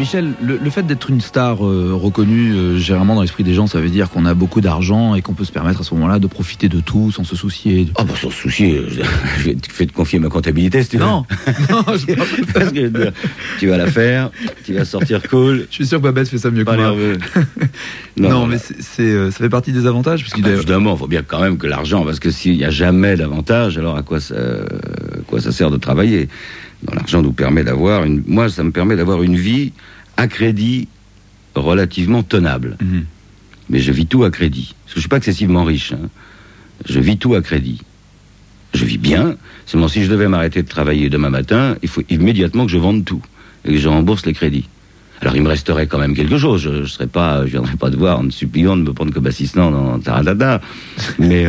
Michel, le fait d'être une star reconnue, généralement dans l'esprit des gens, ça veut dire qu'on a beaucoup d'argent et qu'on peut se permettre à ce moment-là de profiter de tout sans se soucier. Ah bah sans se soucier, je vais te confier ma comptabilité si tu veux. Non, je Parce que tu vas la faire, tu vas sortir cool. Je suis sûr que Babette fait ça mieux que moi. Non, mais ça fait partie des avantages. Parce évidemment, il faut bien quand même que l'argent, parce que s'il n'y a jamais d'avantage, alors à quoi ça sert de travailler? L'argent nous permet d'avoir moi, ça me permet d'avoir une vie à crédit relativement tenable. Mmh. Mais je vis tout à crédit. Parce que je ne suis pas excessivement riche. Hein. Je vis tout à crédit. Je vis bien. Seulement, si je devais m'arrêter de travailler demain matin, il faut immédiatement que je vende tout. Et que je rembourse les crédits. Alors, il me resterait quand même quelque chose. Je viendrais pas te voir en te suppliant de me prendre comme assistant dans Taratata. Mais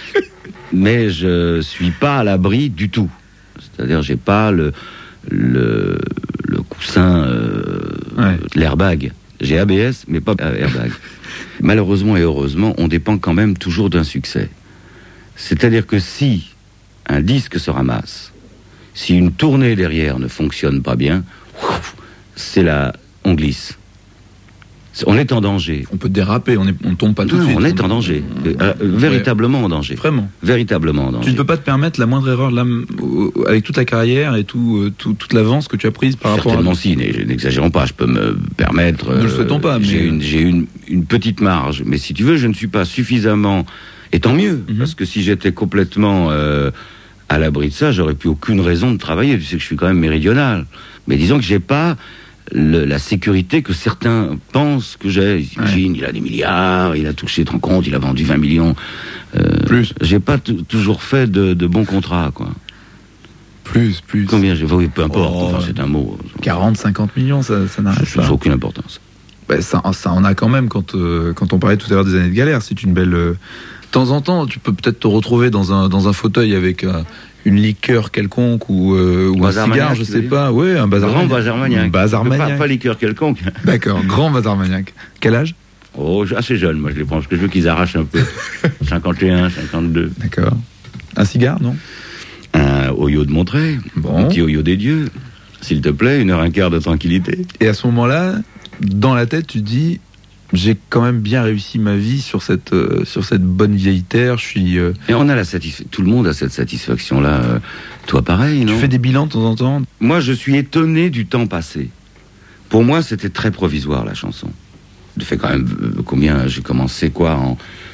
je suis pas à l'abri du tout. C'est-à-dire, j'ai pas le coussin, l'airbag. J'ai ABS, mais pas airbag. Malheureusement et heureusement, on dépend quand même toujours d'un succès. C'est-à-dire que si un disque se ramasse, si une tournée derrière ne fonctionne pas bien, on glisse. On est en danger. On peut déraper, on tombe pas tout de suite. On est en danger. Véritablement en danger. Vraiment. Véritablement en danger. Tu ne peux pas te permettre la moindre erreur là, avec toute la carrière et toute l'avance que tu as prise par rapport à... Certainement si, n'exagérons pas, je peux me permettre... Ne le souhaitons pas, mais... J'ai une petite marge, mais si tu veux, je ne suis pas suffisamment... Et tant mieux, parce que si j'étais complètement à l'abri de ça, j'aurais plus aucune raison de travailler. Tu sais que je suis quand même méridional. Mais disons que j'ai pas... la sécurité que certains pensent que j'ai. Ils imaginent, il a des milliards, il a touché, tu te rends compte, il a vendu 20 millions. Plus. J'ai pas toujours fait de bons contrats, quoi. Plus. Combien j'ai fait? Peu importe, enfin, c'est un mot. 40, 50 millions, ça n'arrête pas. Ça n'a aucune importance. Ben, ça en a quand même quand on parlait tout à l'heure des années de galère. C'est une belle... De temps en temps, tu peux peut-être te retrouver dans un fauteuil avec... une liqueur quelconque ou un cigare, je sais pas. Oui, un bazar grand bazar maniaque. Un bazar maniaque. Pas liqueur quelconque. D'accord, grand bazar maniaque. Quel âge? Oh, assez jeune, moi je les prends, parce que je veux qu'ils arrachent un peu. 51, 52. D'accord. Un cigare, non? Un Oyo de Montreuil. Bon. Un petit Oyo des dieux. S'il te plaît, 1h15 de tranquillité. Et à ce moment-là, dans la tête, tu dis... J'ai quand même bien réussi ma vie sur cette bonne vieille terre. Je suis. Et on a tout le monde a cette satisfaction-là. Toi, pareil, non? Tu fais des bilans de temps en temps? Moi, je suis étonné du temps passé. Pour moi, c'était très provisoire la chanson. Je fais quand même combien? J'ai commencé en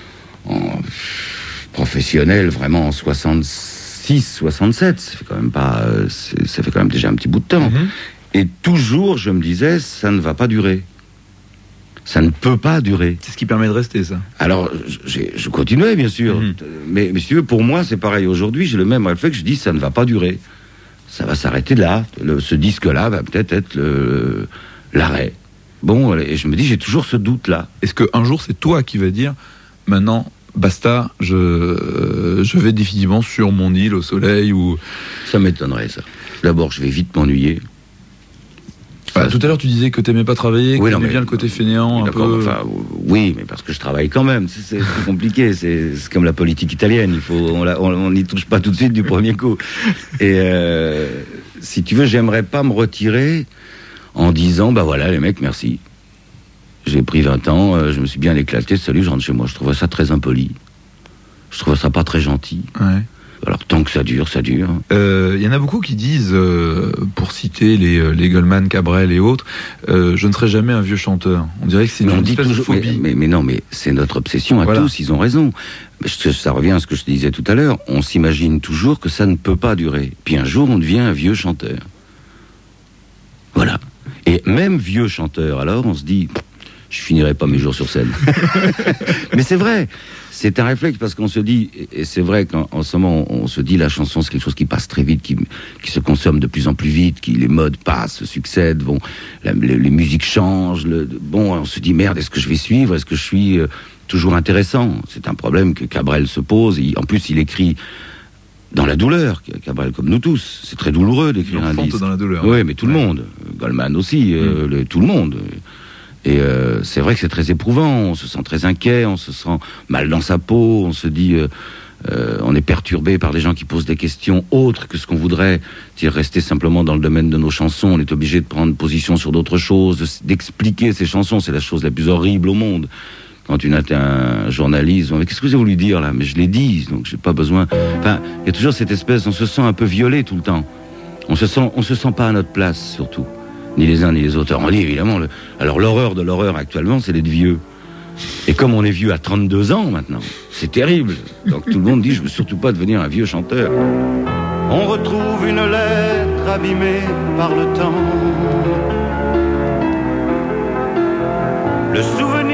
professionnel, vraiment en 66, 67. Ça fait quand même pas. Ça fait quand même déjà un petit bout de temps. Mm-hmm. Et toujours, je me disais, ça ne va pas durer. Ça ne peut pas durer. C'est ce qui permet de rester, ça. Alors, je continuais, bien sûr. Mm-hmm. Mais si tu veux, pour moi, c'est pareil. Aujourd'hui, j'ai le même réflexe. Je dis, ça ne va pas durer. Ça va s'arrêter là. Ce disque-là va peut-être être l'arrêt. Bon, et je me dis, j'ai toujours ce doute-là. Est-ce qu'un jour, c'est toi qui vas dire, maintenant, basta, je vais définitivement sur mon île au soleil ou... Ça m'étonnerait, ça. D'abord, je vais vite m'ennuyer. Tout à l'heure, tu disais que t'aimais pas travailler, que t'aimais bien le côté fainéant, un peu... Enfin, oui, mais parce que je travaille quand même. C'est compliqué. C'est comme la politique italienne. On n'y touche pas tout de suite du premier coup. Et si tu veux, j'aimerais pas me retirer en disant, bah voilà, les mecs, merci. J'ai pris 20 ans, je me suis bien éclaté. Salut, je rentre chez moi. Je trouvais ça très impoli. Je trouvais ça pas très gentil. Ouais. Alors, tant que ça dure, ça dure. Y en a beaucoup qui disent, pour citer les Goldman, Cabrel et autres, je ne serai jamais un vieux chanteur. On dirait que c'est une espèce de phobie. Mais non, mais c'est notre obsession à tous, ils ont raison. Ça revient à ce que je te disais tout à l'heure. On s'imagine toujours que ça ne peut pas durer. Puis un jour, on devient un vieux chanteur. Voilà. Et même vieux chanteur, alors, on se dit, je finirai pas mes jours sur scène. Mais c'est vrai. C'est un réflexe parce qu'on se dit, et c'est vrai qu'en ce moment, on se dit la chanson, c'est quelque chose qui passe très vite, qui se consomme de plus en plus vite, les modes passent, succèdent, bon, les musiques changent, on se dit merde, est-ce que je vais suivre, est-ce que je suis toujours intéressant? C'est un problème que Cabrel se pose. En plus, il écrit dans la douleur, Cabrel comme nous tous. C'est très douloureux d'écrire un disque. Dans la douleur. Oui, mais tout le monde. Goldman aussi, tout le monde. Et c'est vrai que c'est très éprouvant, on se sent très inquiet, on se sent mal dans sa peau, on se dit on est perturbé par des gens qui posent des questions autres que ce qu'on voudrait, c'est-à-dire rester simplement dans le domaine de nos chansons. On est obligé de prendre position sur d'autres choses, d'expliquer ces chansons. C'est la chose la plus horrible au monde. Quand tu as un journaliste, mais qu'est-ce que j'ai voulu dire là? Mais je l'ai dit, donc j'ai pas besoin. Enfin, il y a toujours cette espèce, on se sent un peu violé tout le temps. On se sent pas à notre place, surtout. Ni les uns ni les autres. On dit évidemment, alors l'horreur de l'horreur actuellement, c'est d'être vieux. Et comme on est vieux à 32 ans maintenant, c'est terrible. Donc tout le monde dit, je veux surtout pas devenir un vieux chanteur. On retrouve une lettre abîmée par le temps. Le souvenir